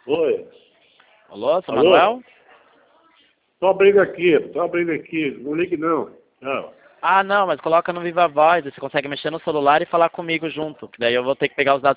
Oi. Alô, seu Alô? Manuel? Tô abrindo aqui. Não ligue não. Não. Ah, não, mas coloca no Viva Voz, você consegue mexer no celular e falar comigo junto, que daí eu vou ter que pegar os dados